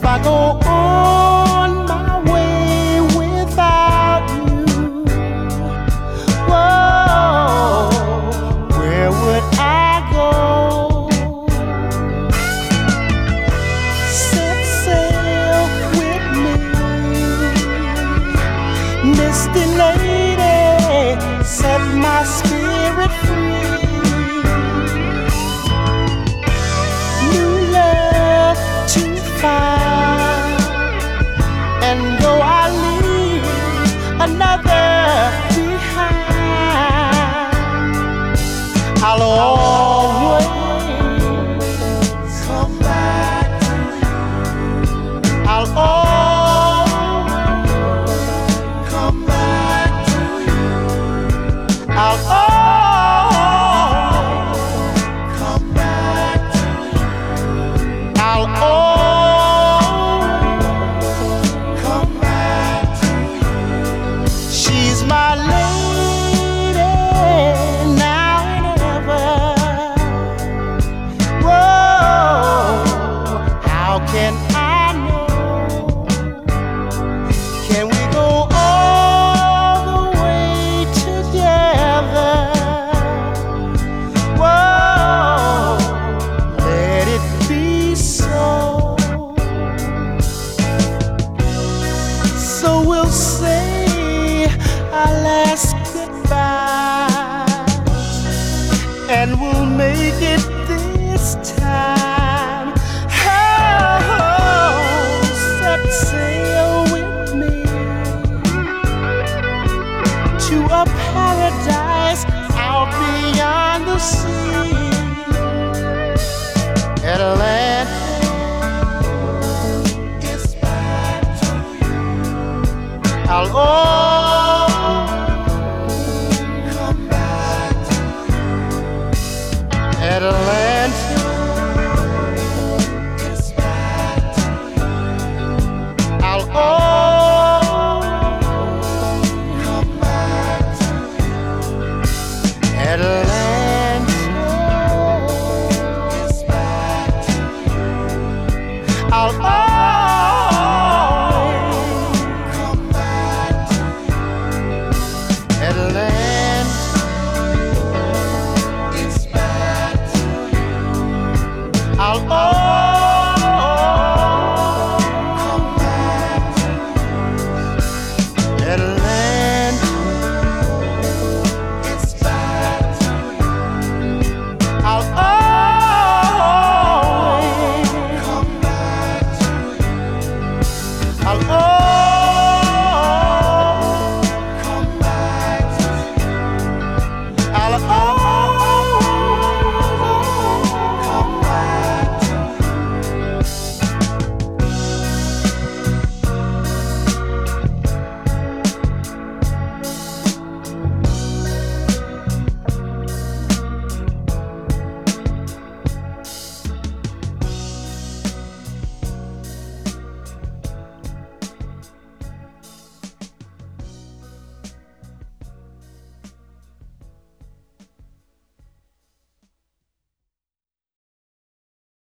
I go on my way without you, whoa, where would I go? Set sail with me, misty lady, set my spirit free. New love to find, and though I leave another behind, I'll always come back to you. I'll always come back to you. I'll always come back to you. I'll always come back to you. She's my lady now and ever. Whoa, how can I know? Can we go all the way together? Whoa, let it be so. So we'll say our last goodbye, and we'll make it this time. Oh, set sail with me to a paradise out beyond the sea. Atlantis back to you. I'll always come back to you. Atlantis back to you. I'll always come back to you. Atlantis.